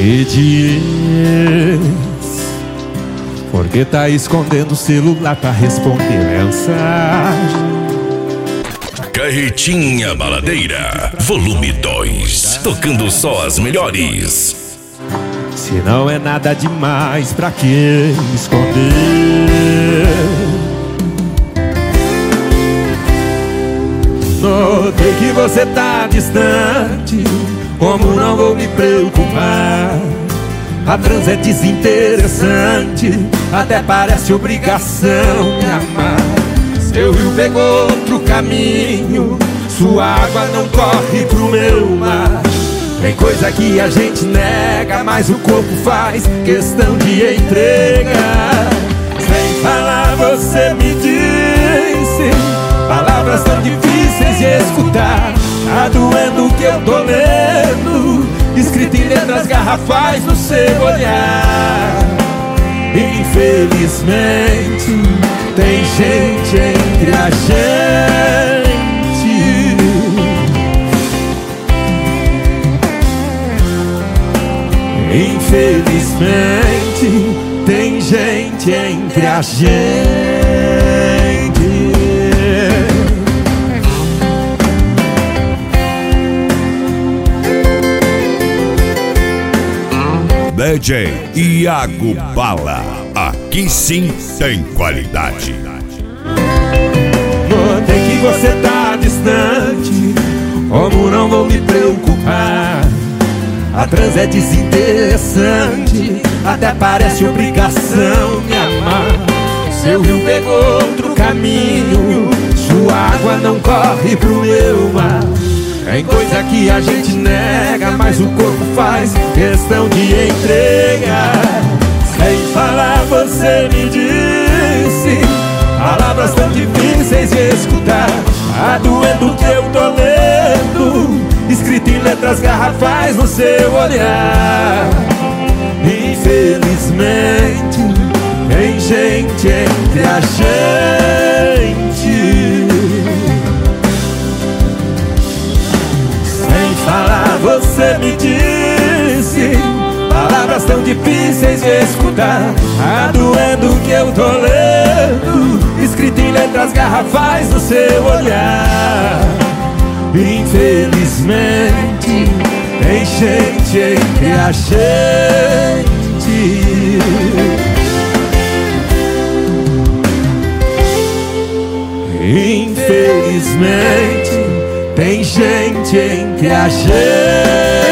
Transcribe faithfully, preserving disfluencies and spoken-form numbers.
Me diz, por que tá escondendo o celular pra responder mensagem? Carretinha Baladeira, volume dois, tocando só as melhores. Se não é nada demais, pra que esconder? Notei que você tá distante, como não vou me preocupar? A trans é desinteressante, até parece obrigação me amar. Seu rio pegou outro caminho, sua água não corre pro meu mar. Tem coisa que a gente nega, mas o corpo faz questão de entregar. Sem falar você me disse palavras tão difíceis de escutar. Tá doendo o que eu tô lendo, escrito em letras garrafais no seu olhar. Infelizmente tem gente entre a gente. Infelizmente tem gente entre a gente. D J Iago Bala, aqui sim tem qualidade. Notei que você tá distante, como não vou me preocupar? A trans é desinteressante, até parece obrigação me amar. Seu rio pegou outro caminho, sua água não corre pro meu mar. Tem coisa que a gente nega, mas o corpo faz questão de entregar. Sem falar você me disse palavras tão difíceis de escutar. Tá doendo o que eu tô lendo, escrito em letras garrafais no seu olhar. Infelizmente tem gente entre a gente. Sem falar você me disse palavras tão difíceis de escutar. Tá doendo o que eu tô lendo, escrito em letras garrafais no seu olhar. Infelizmente tem gente entre a gente. Infelizmente tem gente entre a gente.